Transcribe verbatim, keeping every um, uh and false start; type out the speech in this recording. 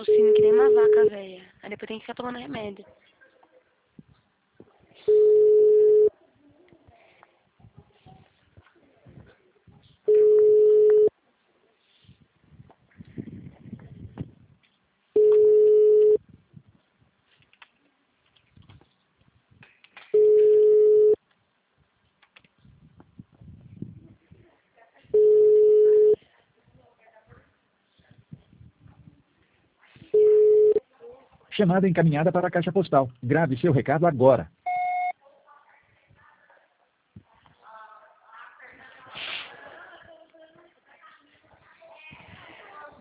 tossindo que nem uma vaca, velha. Aí depois tem que ficar tomando remédio. Chamada encaminhada para a caixa postal. Grave seu recado agora.